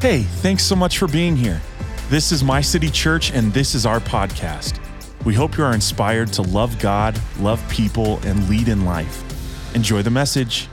Hey, thanks so much for being here. This is My City Church, and this is our podcast. We hope you are inspired to love God, love people, and lead in life. Enjoy the message.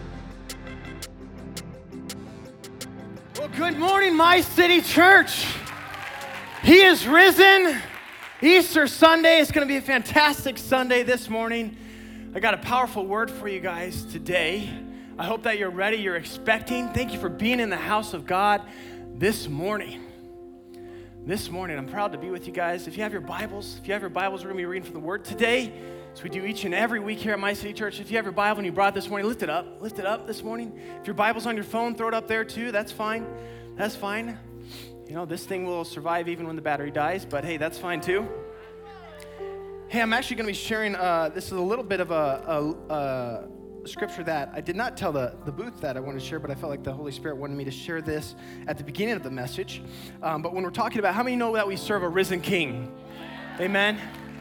Well, good morning, My City Church. He is risen. Easter Sunday is going to be a fantastic Sunday this morning. I got a powerful word for you guys today. I hope that you're ready, you're expecting. Thank you for being in the house of God this morning. This morning, I'm proud to be with you guys. If you have your Bibles, we're going to be reading from the Word today, as we do each and every week here at My City Church. If you have your Bible and you brought it this morning, lift it up this morning. If your Bible's on your phone, throw it up there too. That's fine. You know, this thing will survive even when the battery dies, but hey, that's fine too. Hey, I'm actually going to be sharing, this is a little bit of a scripture that I did not tell the booth that I wanted to share, but I felt like the Holy Spirit wanted me to share this at the beginning of the message. But when we're talking about, how many know that we serve a risen King? Amen?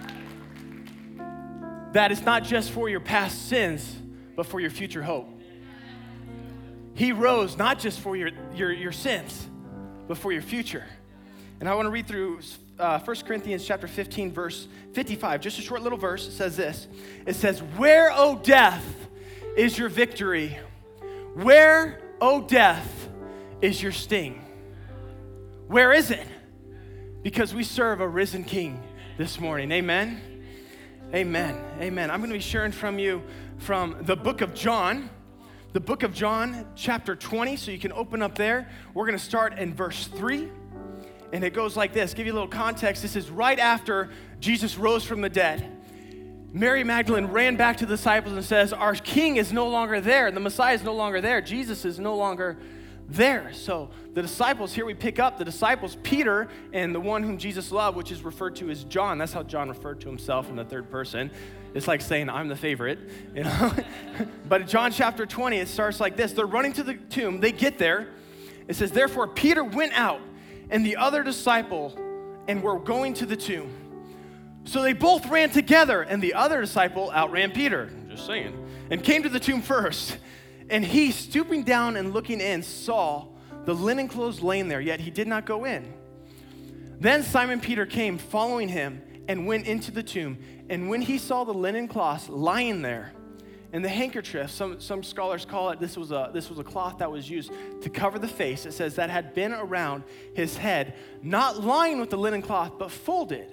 That it's not just for your past sins, but for your future hope. He rose not just for your sins, but for your future. And I want to read through 1 Corinthians chapter 15, verse 55. Just a short little verse. It says this. It says, "Where, O death, is your victory? Where, O death, is your sting?" Where is it? Because we serve a risen King this morning. Amen? Amen. Amen. I'm going to be sharing from you from the book of John. The book of John, chapter 20. So you can open up there. We're going to start in verse 3. And it goes like this. Give you a little context. This is right after Jesus rose from the dead. Mary Magdalene ran back to the disciples and says, our King is no longer there. The Messiah is no longer there. Jesus is no longer there. So the disciples, here we pick up the disciples, Peter and the one whom Jesus loved, which is referred to as John. That's how John referred to himself in the third person. It's like saying, I'm the favorite, you know. But in John chapter 20, it starts like this. They're running to the tomb. They get there. It says, therefore, Peter went out and the other disciple and were going to the tomb. So they both ran together, and the other disciple outran Peter, just saying, and came to the tomb first. And he, stooping down and looking in, saw the linen clothes laying there, yet he did not go in. Then Simon Peter came, following him, and went into the tomb. And when he saw the linen cloths lying there, and the handkerchief, some scholars call it, this was a cloth that was used to cover the face. It says that had been around his head, not lying with the linen cloth, but folded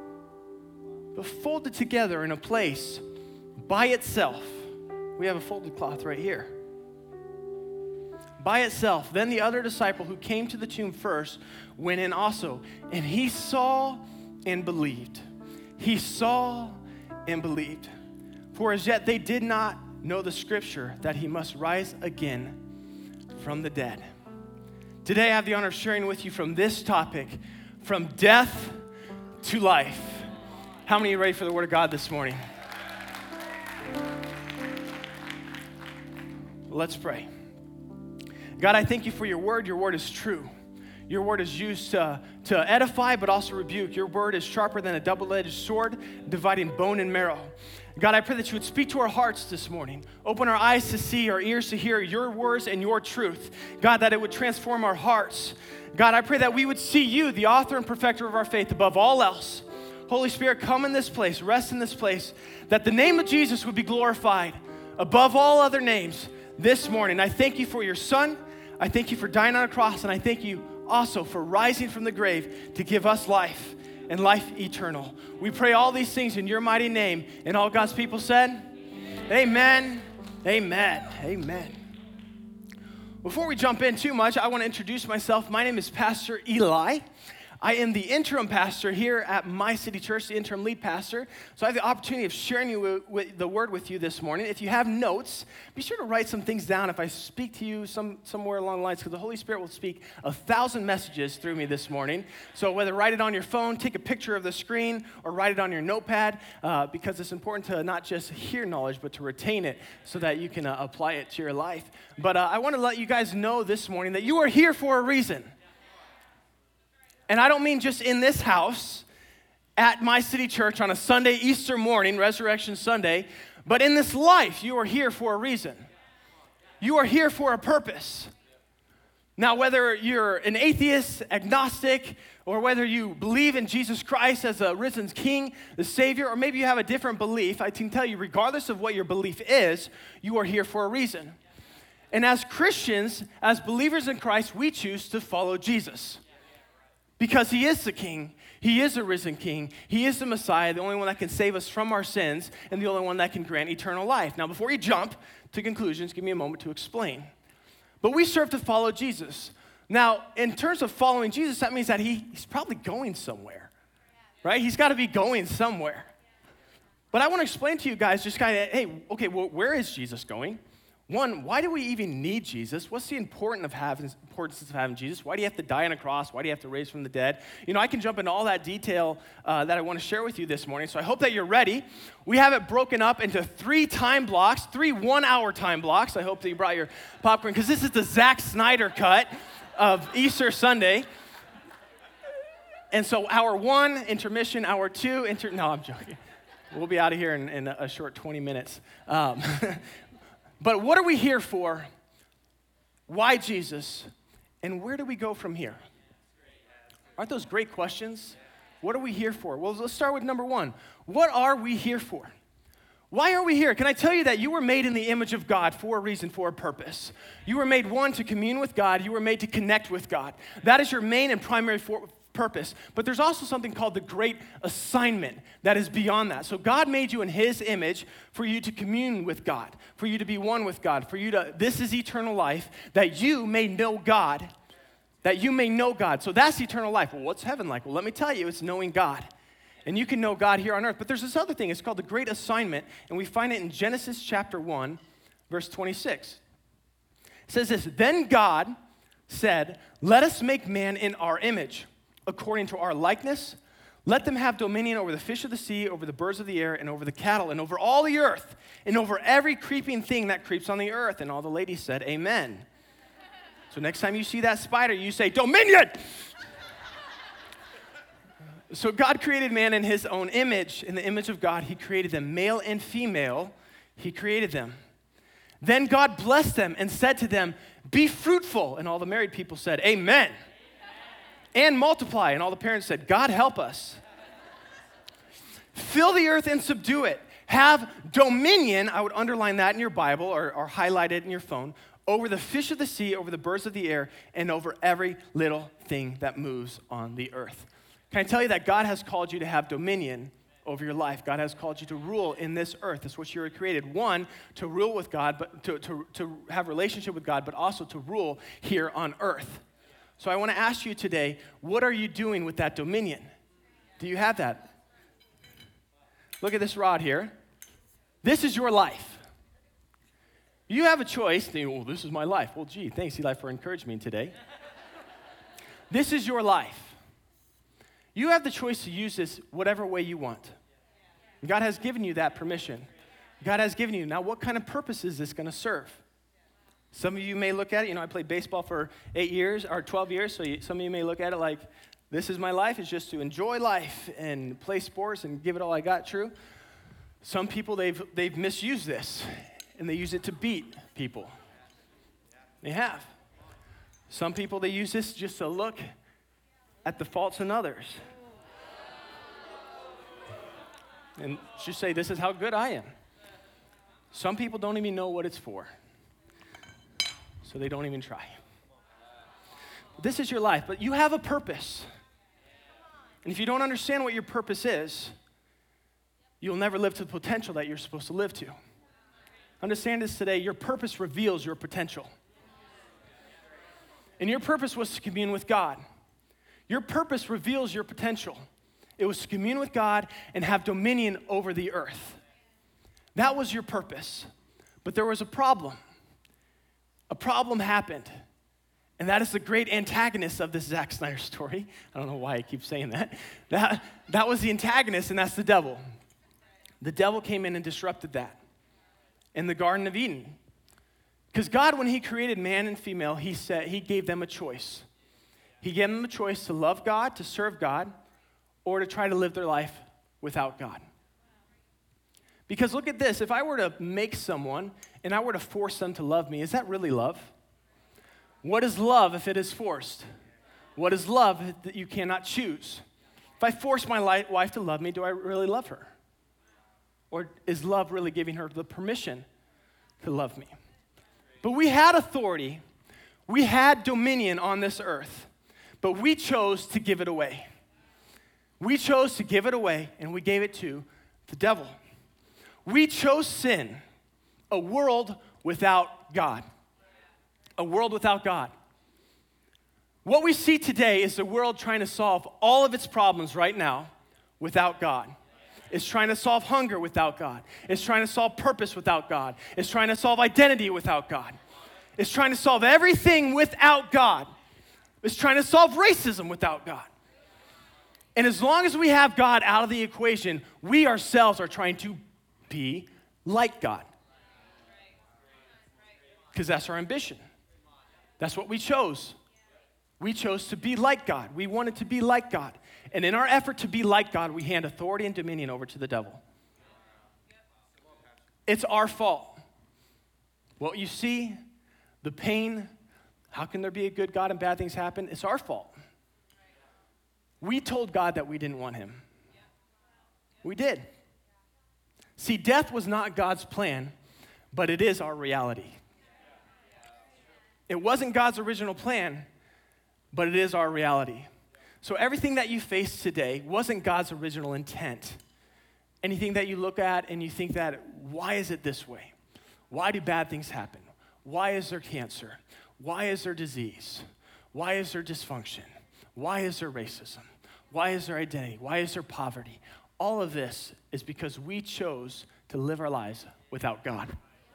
together in a place by itself. We have a folded cloth right here. By itself. Then the other disciple who came to the tomb first went in also, and he saw and believed. He saw and believed. For as yet they did not know the scripture that he must rise again from the dead. Today I have the honor of sharing with you from this topic, from death to life. How many are ready for the word of God this morning? Let's pray. God, I thank you for your word. Your word is true. Your word is used to edify, but also rebuke. Your word is sharper than a double-edged sword, dividing bone and marrow. God, I pray that you would speak to our hearts this morning. Open our eyes to see, our ears to hear your words and your truth. God, that it would transform our hearts. God, I pray that we would see you, the author and perfecter of our faith, above all else. Holy Spirit, come in this place, rest in this place, that the name of Jesus would be glorified above all other names this morning. I thank you for your son. I thank you for dying on a cross, and I thank you also for rising from the grave to give us life and life eternal. We pray all these things in your mighty name, and all God's people said, amen, amen, amen. Before we jump in too much, I want to introduce myself. My name is Pastor Eli. I am the interim pastor here at My City Church, the interim lead pastor. So I have the opportunity of sharing the word with you this morning. If you have notes, be sure to write some things down if I speak to you somewhere along the lines, because the Holy Spirit will speak 1,000 messages through me this morning. So whether write it on your phone, take a picture of the screen, or write it on your notepad, because it's important to not just hear knowledge, but to retain it so that you can apply it to your life. But I want to let you guys know this morning that you are here for a reason. And I don't mean just in this house, at My City Church on a Sunday, Easter morning, Resurrection Sunday, but in this life, you are here for a reason. You are here for a purpose. Now, whether you're an atheist, agnostic, or whether you believe in Jesus Christ as a risen King, the Savior, or maybe you have a different belief, I can tell you, regardless of what your belief is, you are here for a reason. And as Christians, as believers in Christ, we choose to follow Jesus. Because he is the King, he is a risen King, he is the Messiah, the only one that can save us from our sins, and the only one that can grant eternal life. Now, before you jump to conclusions, give me a moment to explain. But we serve to follow Jesus. Now, in terms of following Jesus, that means that he's probably going somewhere, right? He's got to be going somewhere. But I want to explain to you guys just kind of, hey, okay, well, where is Jesus going? One, why do we even need Jesus? What's the importance of having Jesus? Why do you have to die on a cross? Why do you have to raise from the dead? You know, I can jump into all that detail that I want to share with you this morning, so I hope that you're ready. We have it broken up into 3 time blocks, 3 one-hour time blocks. I hope that you brought your popcorn, because this is the Zack Snyder cut of Easter Sunday. And so hour 1, intermission, hour 2, no, I'm joking. We'll be out of here in a short 20 minutes. But what are we here for? Why Jesus? And where do we go from here? Aren't those great questions? What are we here for? Well, let's start with number 1. What are we here for? Why are we here? Can I tell you that you were made in the image of God for a reason, for a purpose? You were made, 1, to commune with God. You were made to connect with God. That is your main and primary purpose. But there's also something called the great assignment that is beyond that. So God made you in his image for you to commune with God, for you to be one with God, this is eternal life, that you may know God, So that's eternal life. Well, what's heaven like? Well, let me tell you, it's knowing God. And you can know God here on earth. But there's this other thing. It's called the great assignment, and we find it in Genesis chapter 1, verse 26. It says this, "Then God said, 'Let us make man in our image, according to our likeness. Let them have dominion over the fish of the sea, over the birds of the air, and over the cattle, and over all the earth, and over every creeping thing that creeps on the earth.'" And all the ladies said, "Amen." So next time you see that spider, you say, "Dominion!" So God created man in his own image. In the image of God, he created them. Male and female, he created them. Then God blessed them and said to them, "Be fruitful." And all the married people said, "Amen." "And multiply." And all the parents said, "God help us." "Fill the earth and subdue it. Have dominion," I would underline that in your Bible or highlight it in your phone, "over the fish of the sea, over the birds of the air, and over every little thing that moves on the earth." Can I tell you that God has called you to have dominion over your life? God has called you to rule in this earth. That's what you were created. 1, to rule with God, but to have a relationship with God, but also to rule here on earth. So I want to ask you today, what are you doing with that dominion? Do you have that? Look at this rod here. This is your life. You have a choice. Well, this is my life. Well, gee, thanks, Eli, for encouraging me today. This is your life. You have the choice to use this whatever way you want. God has given you that permission. God has given you. Now, what kind of purpose is this going to serve? Some of you may look at it, I played baseball for 8 years, or 12 years, so some of you may look at it like, this is my life, it's just to enjoy life and play sports and give it all I got, true. Some people, they've misused this, and they use it to beat people. They have. Some people, they use this just to look at the faults in others. And just say, this is how good I am. Some people don't even know what it's for, so they don't even try. This is your life, but you have a purpose. And if you don't understand what your purpose is, you'll never live to the potential that you're supposed to live to. Understand this today, your purpose reveals your potential. And your purpose was to commune with God. Your purpose reveals your potential. It was to commune with God and have dominion over the earth. That was your purpose. But there was a problem. A problem happened. And that is the great antagonist of this Zack Snyder story. I don't know why I keep saying that. That was the antagonist, and that's the devil. The devil came in and disrupted that in the Garden of Eden. Because God, when he created man and female, he gave them a choice. He gave them a choice to love God, to serve God, or to try to live their life without God. Because look at this, if I were to make someone and I were to force them to love me, is that really love? What is love if it is forced? What is love that you cannot choose? If I force my wife to love me, do I really love her? Or is love really giving her the permission to love me? But we had authority. We had dominion on this earth. But we chose to give it away. We chose to give it away, and we gave it to the devil. We chose sin, a world without God. A world without God. What we see today is the world trying to solve all of its problems right now without God. It's trying to solve hunger without God. It's trying to solve purpose without God. It's trying to solve identity without God. It's trying to solve everything without God. It's trying to solve racism without God. And as long as we have God out of the equation, we ourselves are trying to be like God. Because that's our ambition. That's what we chose. We chose to be like God. We wanted to be like God. And in our effort to be like God, we hand authority and dominion over to the devil. It's our fault. What you see, the pain, how can there be a good God and bad things happen? It's our fault. We told God that we didn't want him. We did. See, death was not God's plan, but it is our reality. It wasn't God's original plan, but it is our reality. So everything that you face today wasn't God's original intent. Anything that you look at and you think that, why is it this way? Why do bad things happen? Why is there cancer? Why is there disease? Why is there dysfunction? Why is there racism? Why is there identity? Why is there poverty? All of this is because we chose to live our lives without God.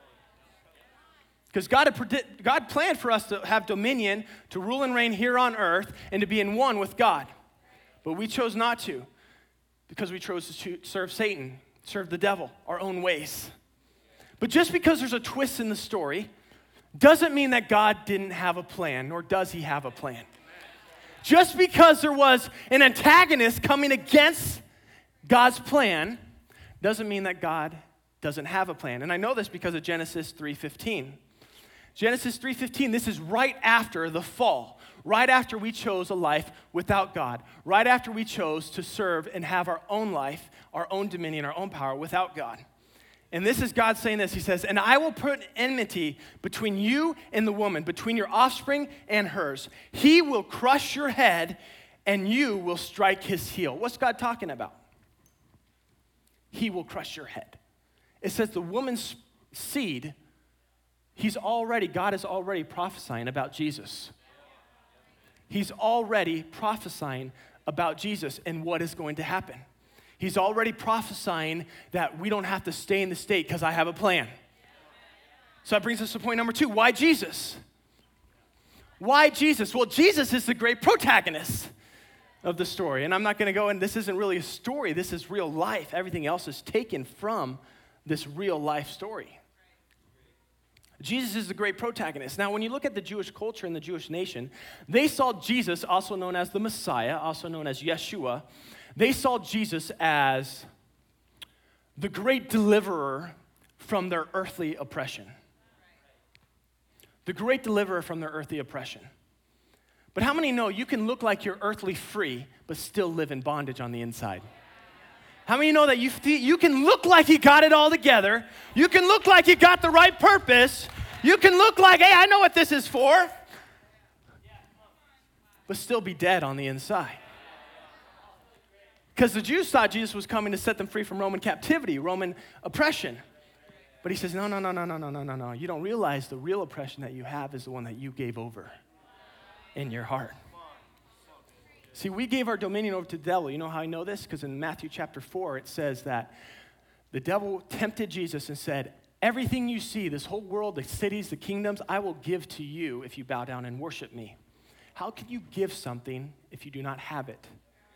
Because God planned for us to have dominion, to rule and reign here on earth, and to be in one with God. But we chose not to, because we chose to serve Satan, serve the devil, our own ways. But just because there's a twist in the story, doesn't mean that God didn't have a plan, nor does he have a plan. Just because there was an antagonist coming against God's plan, doesn't mean that God doesn't have a plan. And I know this because of Genesis 3:15. Genesis 3:15, this is right after the fall, right after we chose a life without God, right after we chose to serve and have our own life, our own dominion, our own power without God. And this is God saying this. He says, and I will put enmity between you and the woman, between your offspring and hers. He will crush your head and you will strike his heel. What's God talking about? He will crush your head. It says the woman's seed, God is already prophesying about Jesus. He's already prophesying about Jesus and what is going to happen. He's already prophesying that we don't have to stay in the state because I have a plan. So that brings us to point number 2. Why Jesus? Why Jesus? Well, Jesus is the great protagonist of the story. And I'm not going to go, and this isn't really a story. This is real life. Everything else is taken from this real life story. Jesus is the great protagonist. Now, when you look at the Jewish culture and the Jewish nation, they saw Jesus, also known as the Messiah, also known as Yeshua. They saw Jesus as the great deliverer from their earthly oppression. The great deliverer from their earthly oppression. But how many know you can look like you're earthly free, but still live in bondage on the inside? How many know that you can look like you got it all together? You can look like you got the right purpose. You can look like, hey, I know what this is for. But still be dead on the inside. Because the Jews thought Jesus was coming to set them free from Roman captivity, Roman oppression. But he says, no. You don't realize the real oppression that you have is the one that you gave over in your heart. See, we gave our dominion over to the devil. You know how I know this? Because in Matthew chapter 4, it says that the devil tempted Jesus and said, everything you see, this whole world, the cities, the kingdoms, I will give to you if you bow down and worship me. How can you give something if you do not have it?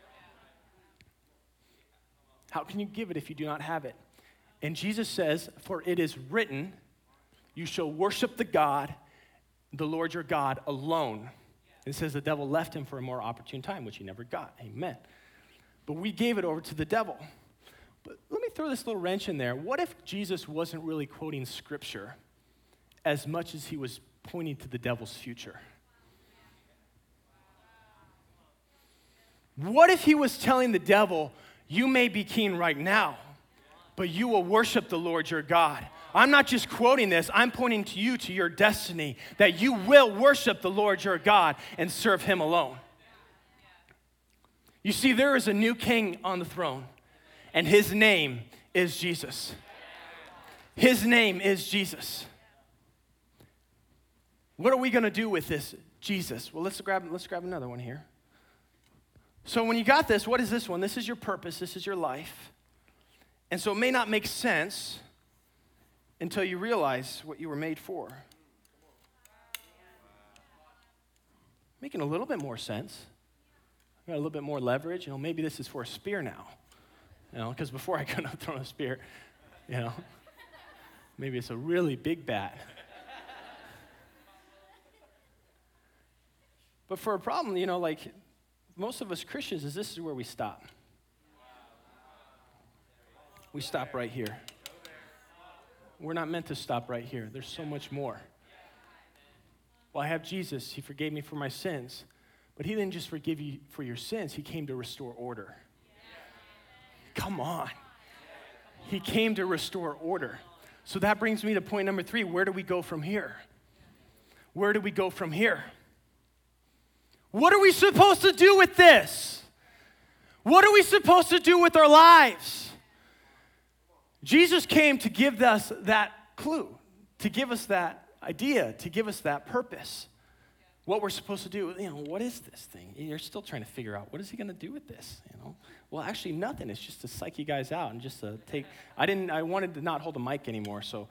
How can you give it if you do not have it? And Jesus says, for it is written, you shall worship the Lord your God alone. And it says the devil left him for a more opportune time, which he never got. Amen. But we gave it over to the devil. But let me throw this little wrench in there. What if Jesus wasn't really quoting scripture as much as he was pointing to the devil's future? What if he was telling the devil, you may be king right now, but you will worship the Lord your God? I'm not just quoting this, I'm pointing to you, to your destiny, that you will worship the Lord your God and serve him alone. You see, there is a new king on the throne, and his name is Jesus. His name is Jesus. What are we going to do with this Jesus? Well, let's grab another one here. So when you got this, what is this one? This is your purpose. This is your life. And so it may not make sense until you realize what you were made for. Making a little bit more sense. Got a little bit more leverage. Maybe this is for a spear now. Because before I couldn't have thrown a spear. Maybe it's a really big bat. But for a problem, like most of us Christians, this is where we stop. We stop right here. We're not meant to stop right here. There's so much more. Well, I have Jesus. He forgave me for my sins. But he didn't just forgive you for your sins. He came to restore order. Come on. He came to restore order. So that brings me to point number 3. Where do we go from here? Where do we go from here? What are we supposed to do with this? What are we supposed to do with our lives? Jesus came to give us that clue, to give us that idea, to give us that purpose. What we're supposed to do, what is this thing? You're still trying to figure out, what is he going to do with this? Well, actually nothing. It's just to psych you guys out and just to take, I wanted to not hold a mic anymore, so.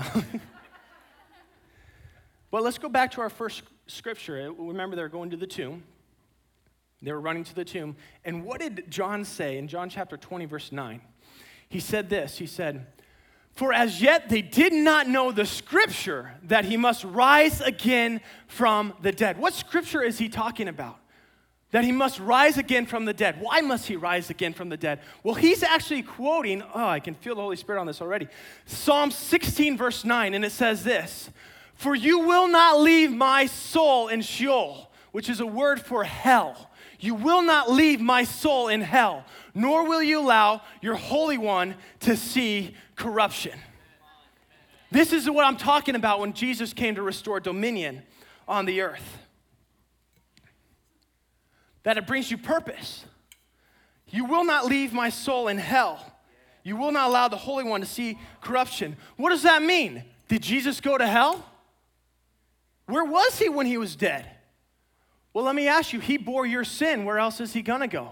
But let's go back to our first scripture. Remember, they're going to the tomb. They were running to the tomb. And what did John say in John chapter 20, verse 9? He said this, he said, for as yet they did not know the scripture that he must rise again from the dead. What scripture is he talking about? That he must rise again from the dead. Why must he rise again from the dead? Well, he's actually quoting, I can feel the Holy Spirit on this already. Psalm 16, verse 9, and it says this, for you will not leave my soul in Sheol, which is a word for hell. You will not leave my soul in hell, nor will you allow your Holy One to see corruption. This is what I'm talking about when Jesus came to restore dominion on the earth. That it brings you purpose. You will not leave my soul in hell. You will not allow the Holy One to see corruption. What does that mean? Did Jesus go to hell? Where was he when he was dead? Well, let me ask you, he bore your sin. Where else is he going to go?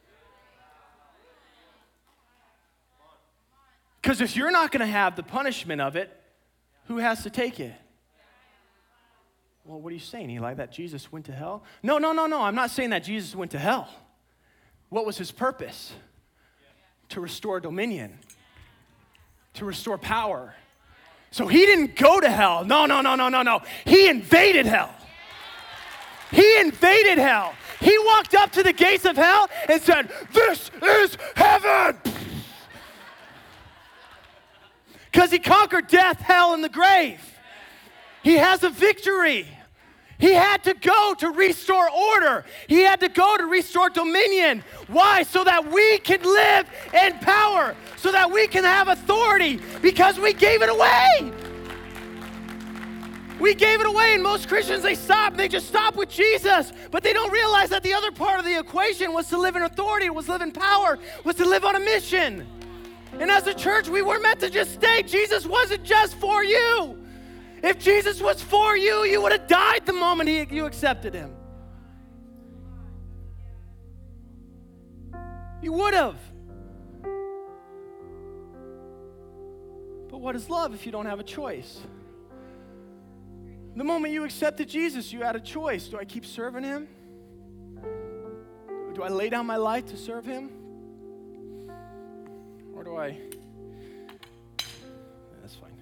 Because if you're not going to have the punishment of it, who has to take it? Well, what are you saying, Eli, that Jesus went to hell? No. I'm not saying that Jesus went to hell. What was his purpose? To restore dominion, to restore power. So he didn't go to hell. No. He invaded hell. He invaded hell. He walked up to the gates of hell and said, this is heaven. Because he conquered death, hell, and the grave. He has a victory. He had to go to restore order. He had to go to restore dominion. Why? So that we can live in power. So that we can have authority. Because we gave it away. We gave it away, and most Christians, they just stop with Jesus, but they don't realize that the other part of the equation was to live in authority, was live in power, was to live on a mission. And as a church, we weren't meant to just stay. Jesus wasn't just for you. If Jesus was for you, you would have died the moment you accepted him. You would have. But what is love if you don't have a choice? The moment you accepted Jesus, you had a choice. Do I keep serving him? Do I lay down my life to serve him? Or do I? That's fine.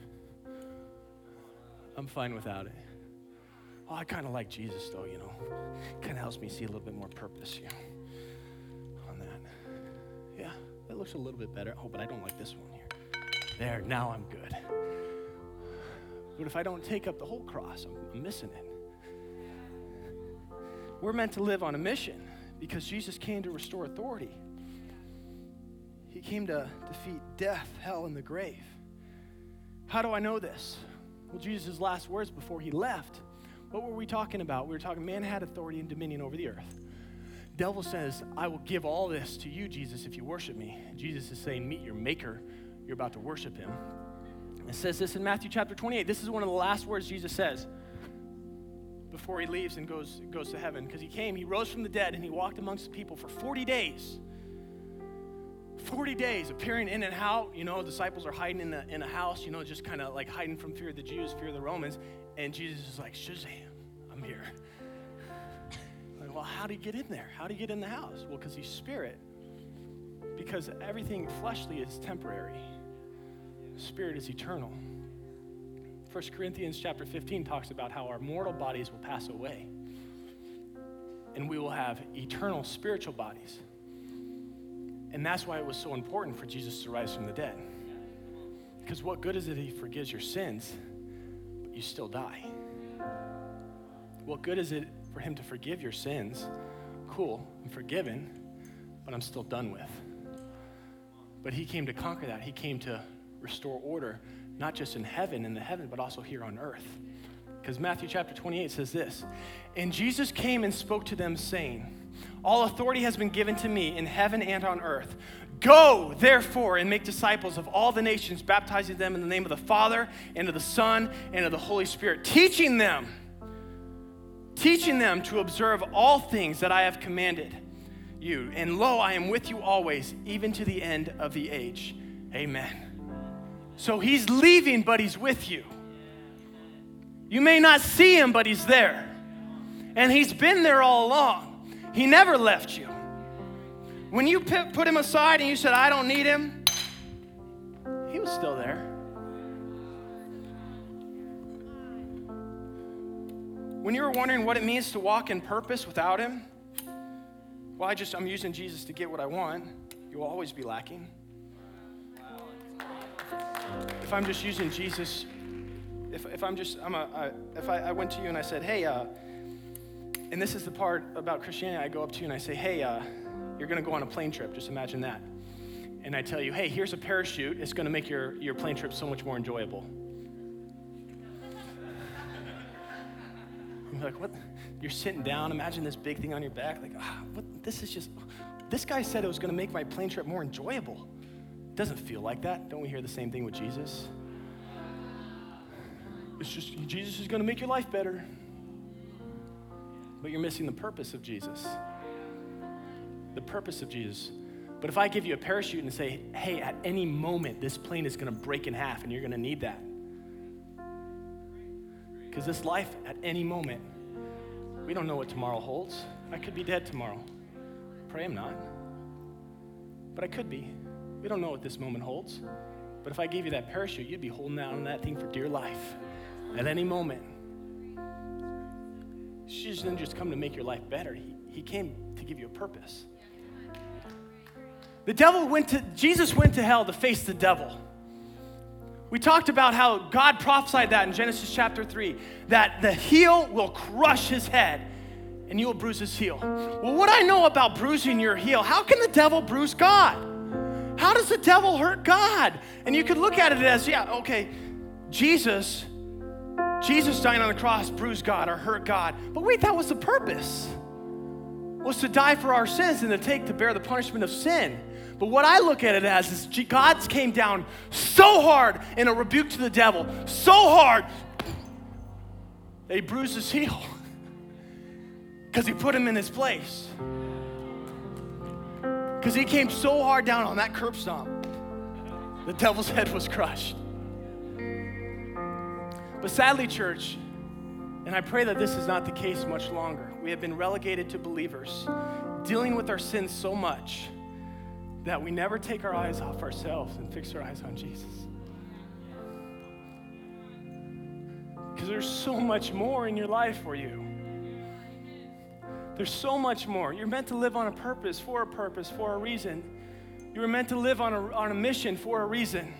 I'm fine without it. Oh, I kind of like Jesus, though, Kind of helps me see a little bit more purpose, on that. Yeah, that looks a little bit better. Oh, but I don't like this one here. There, now I'm good. But if I don't take up the whole cross, I'm missing it. We're meant to live on a mission because Jesus came to restore authority. He came to defeat death, hell, and the grave. How do I know this? Well, Jesus' last words before he left, what were we talking about? We were talking man had authority and dominion over the earth. Devil says, I will give all this to you, Jesus, if you worship me. Jesus is saying, meet your maker. You're about to worship him. It says this in Matthew chapter 28. This is one of the last words Jesus says before he leaves and goes to heaven. Because he rose from the dead, and he walked amongst the people for 40 days. 40 days, appearing in and out. Disciples are hiding in a house, just kind of like hiding from fear of the Jews, fear of the Romans. And Jesus is like, Shazam, I'm here. Like, well, how did he get in there? How did he get in the house? Well, because he's spirit. Because everything fleshly is temporary. Spirit is eternal. 1 Corinthians chapter 15 talks about how our mortal bodies will pass away. And we will have eternal spiritual bodies. And that's why it was so important for Jesus to rise from the dead. Because what good is it if he forgives your sins, but you still die? What good is it for him to forgive your sins? Cool, I'm forgiven, but I'm still done with. But he came to conquer that. He came to restore order, not just in the heaven, but also here on earth. Because Matthew chapter 28 says this, and Jesus came and spoke to them, saying, all authority has been given to me in heaven and on earth. Go, therefore, and make disciples of all the nations, baptizing them in the name of the Father, and of the Son, and of the Holy Spirit, teaching them to observe all things that I have commanded you. And lo, I am with you always, even to the end of the age. Amen. So he's leaving, but he's with you. You may not see him, but he's there. And he's been there all along. He never left you. When you put him aside and you said, I don't need him, he was still there. When you were wondering what it means to walk in purpose without him, well, I'm using Jesus to get what I want, you'll always be lacking. If I'm just using Jesus, if I went to you and I said, hey, and this is the part about Christianity, I go up to you and I say, hey, you're going to go on a plane trip. Just imagine that. And I tell you, hey, here's a parachute. It's going to make your plane trip so much more enjoyable. You're like, what? You're sitting down. Imagine this big thing on your back. Like, what? This guy said it was going to make my plane trip more enjoyable. It doesn't feel like that. Don't we hear the same thing with Jesus? It's just, Jesus is going to make your life better. But you're missing the purpose of Jesus. The purpose of Jesus. But if I give you a parachute and say, hey, at any moment, this plane is going to break in half and you're going to need that. Because this life, at any moment, we don't know what tomorrow holds. I could be dead tomorrow. Pray I'm not. But I could be. We don't know what this moment holds. But if I gave you that parachute, you'd be holding out on that thing for dear life. At any moment. Jesus didn't just come to make your life better. He came to give you a purpose. Jesus went to hell to face the devil. We talked about how God prophesied that in Genesis chapter 3, that the heel will crush his head and you will bruise his heel. Well, what I know about bruising your heel, how can the devil bruise God? How does the devil hurt God? And you could look at it as, Jesus dying on the cross bruised God or hurt God. But wait, that was the purpose. Was to die for our sins and to bear the punishment of sin. But what I look at it as is God came down so hard in a rebuke to the devil, so hard that he bruised his heel because he put him in his place. Because he came so hard down on that curb stomp, the devil's head was crushed. But sadly, church, and I pray that this is not the case much longer, we have been relegated to believers dealing with our sins so much that we never take our eyes off ourselves and fix our eyes on Jesus. Because there's so much more in your life for you. There's so much more. You're meant to live on a purpose, for a reason. You were meant to live on a mission for a reason.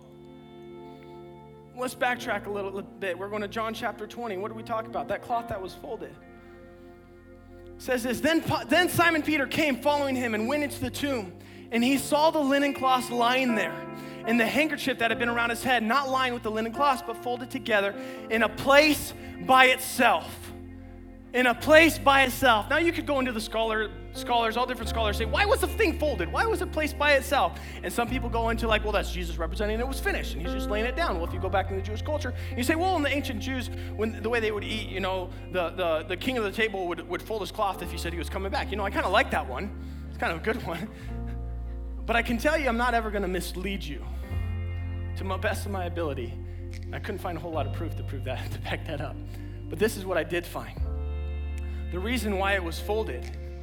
Let's backtrack a little bit. We're going to John chapter 20. What did we talk about? That cloth that was folded. It says this, then Simon Peter came following him and went into the tomb, and he saw the linen cloths lying there, and the handkerchief that had been around his head, not lying with the linen cloths, but folded together in a place by itself. In a place by itself. Now you could go into the scholars, all different scholars say, why was the thing folded? Why was it placed by itself? And some people go into like, well, that's Jesus representing it was finished, and he's just laying it down. Well, if you go back in the Jewish culture, you say, well, in the ancient Jews, when the way they would eat, the king of the table would fold his cloth if he said he was coming back. I kind of like that one. It's kind of a good one. But I can tell you, I'm not ever going to mislead you. To the best of my ability, I couldn't find a whole lot of proof to back that up. But this is what I did find. The reason why it was folded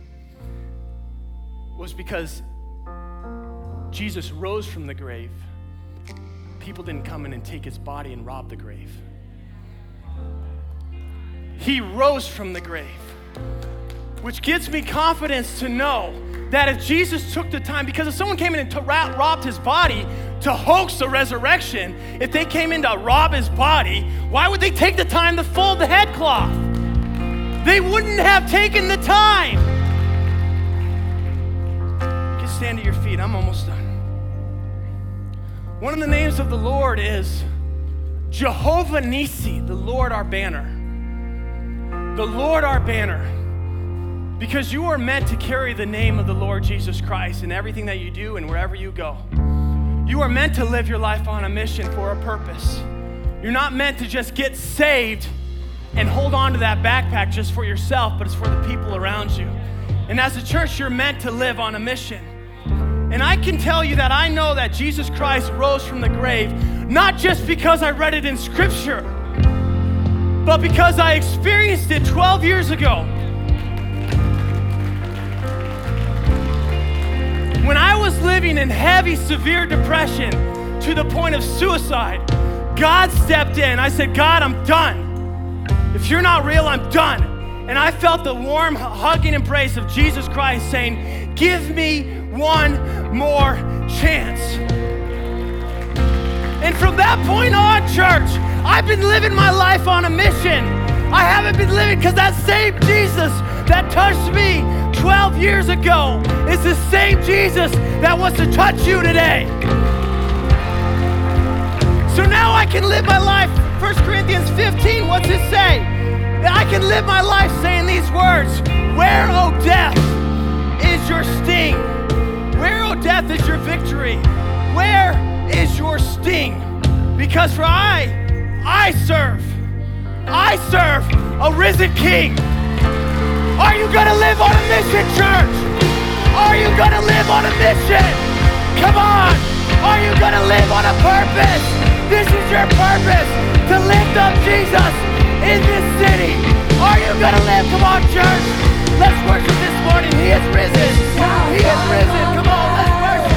was because Jesus rose from the grave. People didn't come in and take his body and rob the grave. He rose from the grave, which gives me confidence to know that if Jesus took the time, because if someone came in and robbed his body to hoax the resurrection, if they came in to rob his body, why would they take the time to fold the headcloth? They wouldn't have taken the time. You can stand to your feet. I'm almost done. One of the names of the Lord is Jehovah Nissi, the Lord our banner. The Lord our banner. Because you are meant to carry the name of the Lord Jesus Christ in everything that you do and wherever you go. You are meant to live your life on a mission for a purpose. You're not meant to just get saved and hold on to that backpack just for yourself, but it's for the people around you. And as a church, you're meant to live on a mission. And I can tell you that I know that Jesus Christ rose from the grave, not just because I read it in Scripture, but because I experienced it 12 years ago. When I was living in heavy, severe depression to the point of suicide, God stepped in. I said, God, I'm done. If you're not real, I'm done. And I felt the warm, hugging embrace of Jesus Christ saying, give me one more chance. And from that point on, church, I've been living my life on a mission. I haven't been living because that same Jesus that touched me 12 years ago is the same Jesus that wants to touch you today. So now I can live my life. 1 Corinthians 15, what's it say? That I can live my life saying these words. Where, O death, is your sting? Where, O death, is your victory? Where is your sting? Because for I serve a risen King. Are you gonna live on a mission, church? Are you gonna live on a mission? Come on. Are you gonna live on a purpose? This is your purpose, to lift up Jesus in this city. Are you gonna live? Come on, church. Let's worship this morning. He is risen. He is risen. Come on, let's worship.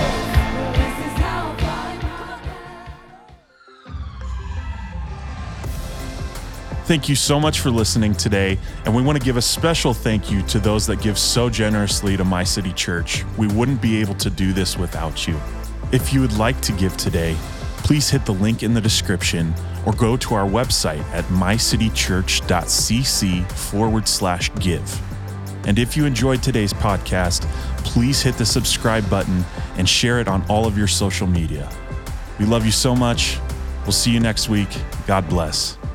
Thank you so much for listening today, and we want to give a special thank you to those that give so generously to My City Church. We wouldn't be able to do this without you. If you would like to give today, please hit the link in the description or go to our website at mycitychurch.cc/give. And if you enjoyed today's podcast, please hit the subscribe button and share it on all of your social media. We love you so much. We'll see you next week. God bless.